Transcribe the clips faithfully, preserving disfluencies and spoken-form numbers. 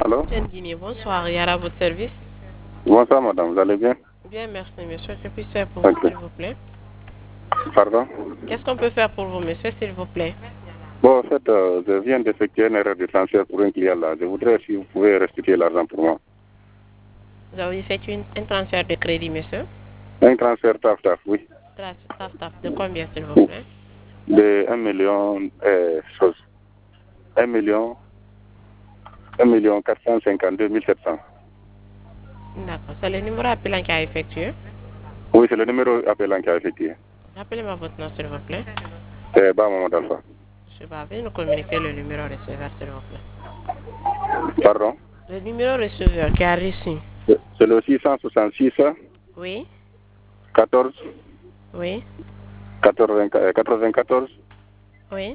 Allô? Guinée, bonsoir, Yara, à votre service. Bonsoir madame, vous allez bien? Bien, merci monsieur. Que puis-je faire pour vous, Ok. s'il vous plaît? Pardon? Qu'est-ce qu'on peut faire pour vous, monsieur, s'il vous plaît? Bon, en fait, euh, je viens d'effectuer une erreur de transfert pour un client là. Je voudrais, si vous pouvez restituer l'argent pour moi. Vous avez effectué une- un transfert de crédit, monsieur? Un transfert taf taf, oui. Taf, taf, taf. De combien, s'il vous plaît? De un million, euh, chose. Un million, un million quatre cent cinquante-deux mille sept cents. D'accord. C'est le numéro appelant qui a effectué. Oui, c'est le numéro appelant qui a effectué. Rappelez-moi votre nom, s'il vous plaît. C'est Bas Mamadou Alpha. Je vais veuillez nous communiquer le numéro receveur, s'il vous plaît. Pardon? Le numéro receveur qui a reçu. C'est le six cent soixante-six, Oui, quatorze, oui, quatre-vingt-quatorze, oui,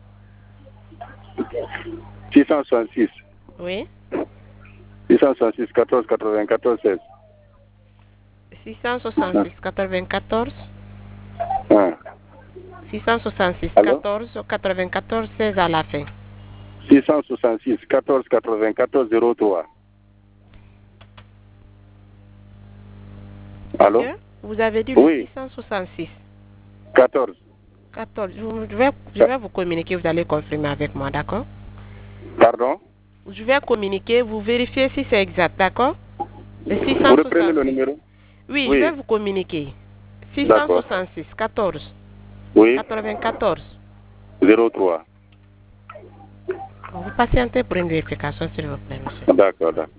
six cent soixante-six, oui. six cent soixante-six, quatorze, quatre-vingt-quatorze, seize. six cent soixante-six, quatre-vingt-quatorze. Ah. six cent soixante-six, Allô? quatorze, quatre-vingt-quatorze, seize à la fin. six cent soixante-six, quatorze, quatre-vingt-quatorze, zéro trois. Allô? Monsieur, vous avez dit le Oui. six cent soixante-six. quatorze. quatorze. Je vais, je vais vous communiquer, vous allez confirmer avec moi, d'accord? Pardon? Je vais communiquer, vous vérifiez si c'est exact, d'accord? Le six Vous cent reprenez le soixante-six. numéro? Oui, Oui. je vais vous communiquer. six cent D'accord. soixante-six, quatorze, Oui. quatre-vingt-quatorze. zéro trois. Vous patientez pour une vérification, s'il vous plaît, monsieur. D'accord, d'accord.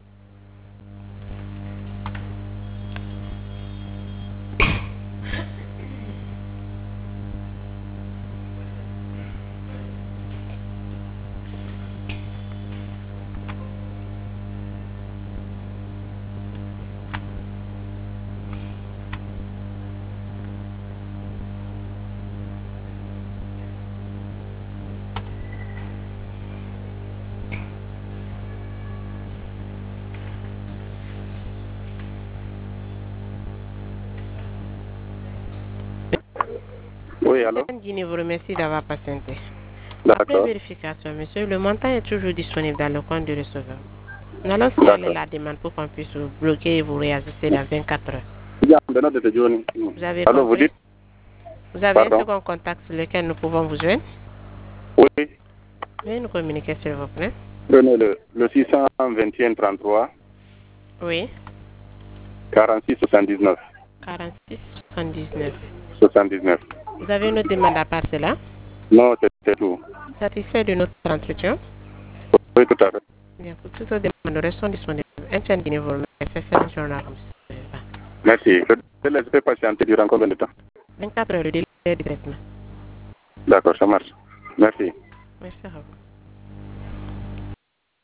Oui, allô? Guinée vous remercie d'avoir patienté. Après D'accord. vérification, monsieur, le montant est toujours disponible dans le compte du receveur. Nous allons signaler la demande pour qu'on puisse vous bloquer et vous réajuster dans vingt-quatre heures. Vous avez Allô, vous compris? dites? Vous avez Pardon? un second contact sur lequel nous pouvons vous joindre? Oui. Veuillez nous communiquer, s'il vous plaît. Prenez le, le six cent vingt et un trente-trois, Oui. quarante-six, soixante-dix-neuf. quarante-six, soixante-dix-neuf. soixante-dix-neuf. Vous avez une autre demande à part cela? Non, c'est tout. Satisfait de notre entretien? Oui, tout à fait. Bien, pour toutes les demandes, restons disponibles. Un chien Guinée vous remercie. Excellent journal, monsieur. Merci. Je laisse patienter durant combien de temps? vingt-quatre heures, le délai de traitement. D'accord, ça marche. Merci. Merci à vous.